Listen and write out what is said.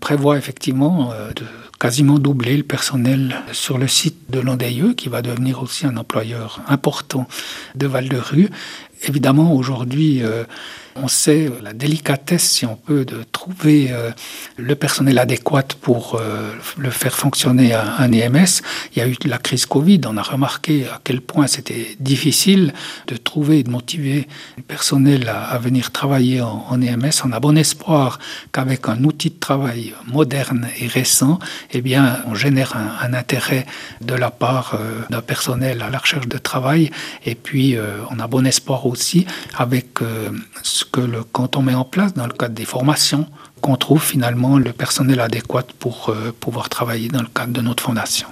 prévoit effectivement de quasiment doubler le personnel sur le site de Landeyeux, qui va devenir aussi un employeur important de Val-de-Rue. Évidemment, aujourd'hui, on sait la délicatesse, si on peut, de trouver le personnel adéquat pour le faire fonctionner à un EMS. Il y a eu la crise Covid, on a remarqué à quel point c'était difficile de trouver et de motiver le personnel à venir travailler en EMS. On a bon espoir qu'avec un outil de travail moderne et récent, eh bien, on génère un intérêt de la part d'un personnel à la recherche de travail. Et puis, on a bon espoir aussi avec ce que le canton met en place dans le cadre des formations, qu'on trouve finalement le personnel adéquat pour pouvoir travailler dans le cadre de notre fondation.